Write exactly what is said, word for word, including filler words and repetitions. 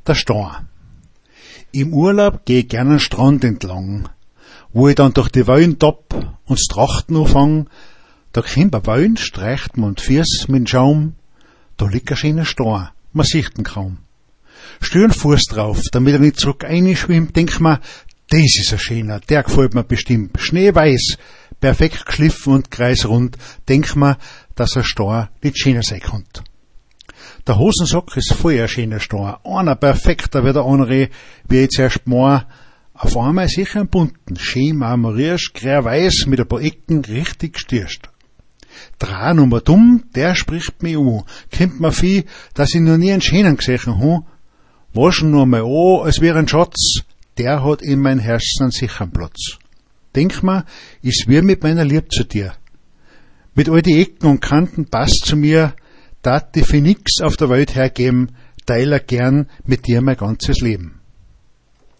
Der Star. Im Urlaub geh ich gern am Strand entlang, wo ich dann durch die Wellen tapp und Trachten anfang. Da kommt ein Wellen, streicht man und Fies mit Schaum. Da liegt ein schöner Star, man sieht ihn kaum. Steh einen Fuß drauf, damit er nicht zurück einschwimmt, denk mir, das ist ein schöner, der gefällt mir bestimmt. Schneeweiß, perfekt geschliffen und kreisrund, denk mir, dass ein Star nicht schöner sein kann. Der Hosensack ist voll ein schöner Star, einer perfekter wie der andere, wie ich zuerst mal. Auf einmal sicher einen bunten, schön marmoriert, grau-weiß mit ein paar Ecken, richtig gestürzt. Dran und dumm, der spricht mich an, kommt mir viel, dass ich noch nie einen schönen gesehen habe. Waschen nur mal an, als wäre ein Schatz, der hat in mein Herzen einen sicheren Platz. Denk mir, ist wie mit meiner Lieb zu dir. Mit all die Ecken und Kanten passt zu mir, dat ich für nix auf der Welt hergeben, teile gern mit dir mein ganzes Leben.